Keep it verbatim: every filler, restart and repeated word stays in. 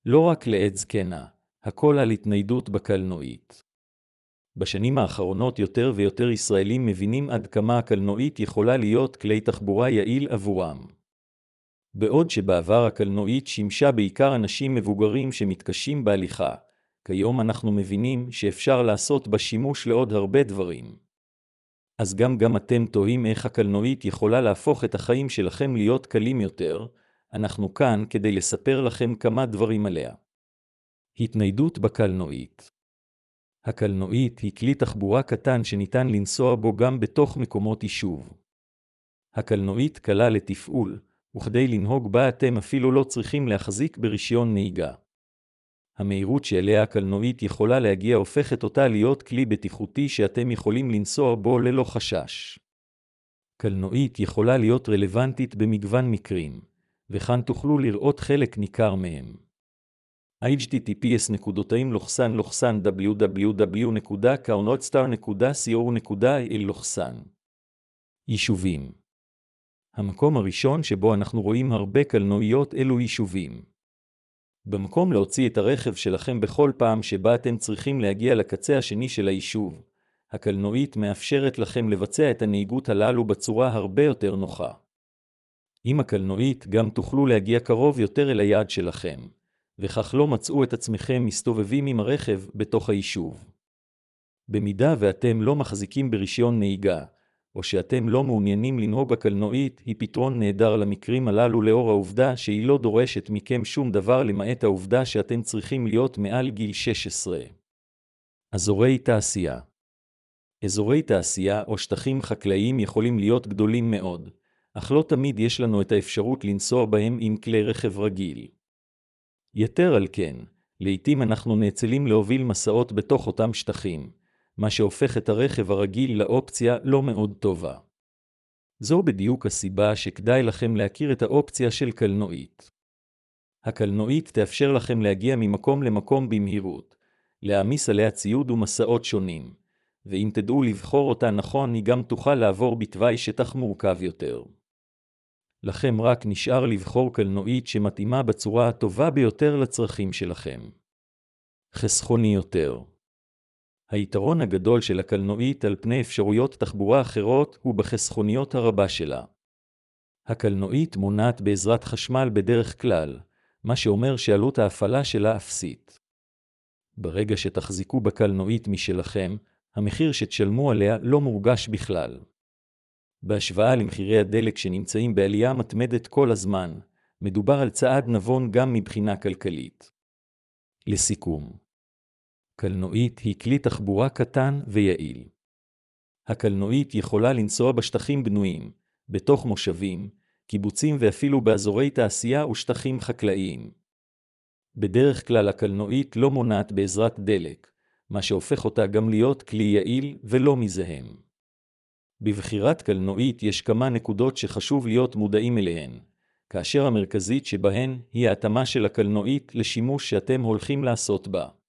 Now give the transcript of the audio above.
לא רק לעת זקנה, הכל על התניידות בקלנועית. בשנים האחרונות יותר ויותר ישראלים מבינים עד כמה הקלנועית יכולה להיות כלי תחבורה יעיל עבורם. בעוד שבעבר הקלנועית שימשה בעיקר אנשים מבוגרים שמתקשים בהליכה, כיום אנחנו מבינים שאפשר לעשות בה שימוש לעוד הרבה דברים. אז גם גם אתם תוהים איך הקלנועית יכולה להפוך את החיים שלכם להיות קלים יותר, אנחנו כאן כדי לספר לכם כמה דברים עליה. התניידות בקלנועית. הקלנועית היא כלי תחבורה קטן שניתן לנסוע בו גם בתוך מקומות יישוב. הקלנועית קלה לתפעול, וכדי לנהוג בה אתם אפילו לא צריכים להחזיק ברישיון נהיגה. המהירות שאליה הקלנועית יכולה להגיע הופכת אותה להיות כלי בטיחותי שאתם יכולים לנסוע בו ללא חשש. קלנועית יכולה להיות רלוונטית במגוון מקרים, וכאן תוכלו לראות חלק ניכר מהם. אייץ' טי טי פי אס נקודתיים לוחסן לוחסן דאבליו דאבליו דאבליו נקודה קרנועיתסטאר נקודה סי או נקודה איי אל לוחסן. יישובים. המקום הראשון שבו אנחנו רואים הרבה קלנועיות אלו יישובים. במקום להוציא את הרכב שלכם בכל פעם שבה אתם צריכים להגיע לקצה השני של היישוב, הקלנועית מאפשרת לכם לבצע את הנהיגות הללו בצורה הרבה יותר נוחה. עם הקלנועית גם תוכלו להגיע קרוב יותר אל היעד שלכם, וכך לא מצאו את עצמכם מסתובבים עם הרכב בתוך היישוב. במידה ואתם לא מחזיקים ברישיון נהיגה, או שאתם לא מעוניינים לנהוג בקלנועית, היא פתרון נהדר למקרים הללו לאור העובדה שהיא לא דורשת מכם שום דבר למעט העובדה שאתם צריכים להיות מעל גיל שש עשרה. אזורי תעשייה. אזורי תעשייה או שטחים חקלאיים יכולים להיות גדולים מאוד, אך לא תמיד יש לנו את האפשרות לנסוע בהם עם כלי רכב רגיל. יתר על כן, לעתים אנחנו נאצלים להוביל מסעות בתוך אותם שטחים, מה שהופך את הרכב הרגיל לאופציה לא מאוד טובה. זו בדיוק הסיבה שכדאי לכם להכיר את האופציה של קלנועית. הקלנועית תאפשר לכם להגיע ממקום למקום במהירות, להעמיס עליה ציוד ומסעות שונים, ואם תדעו לבחור אותה נכון היא גם תוכל לעבור בתוואי שטח מורכב יותר. לכם רק נשאר לבחור קלנועית שמתאימה בצורה הטובה ביותר לצרכים שלכם. חסכוני יותר. היתרון הגדול של הקלנועית על פני אפשרויות תחבורה אחרות הוא בחסכוניות הרבה שלה. הקלנועית מונעת בעזרת חשמל בדרך כלל, מה שאומר שעלות ההפעלה שלה אפסית. ברגע שתחזיקו בקלנועית משלכם, המחיר שתשלמו עליה לא מורגש בכלל. בהשוואה למחירי הדלק שנמצאים בעלייה מתמדת כל הזמן, מדובר על צעד נבון גם מבחינה כלכלית. לסיכום, קלנועית היא כלי תחבורה קטן ויעיל. הקלנועית יכולה לנסוע בשטחים בנויים, בתוך מושבים, קיבוצים ואפילו באזורי תעשייה ושטחים חקלאיים. בדרך כלל הקלנועית לא מונעת בעזרת דלק, מה שהופך אותה גם להיות כלי יעיל ולא מזהם. בבחירת קלנועית יש כמה נקודות שחשוב להיות מודעים אליהן, כאשר המרכזית שבהן היא ההתאמה של הקלנועית לשימוש שאתם הולכים לעשות בה.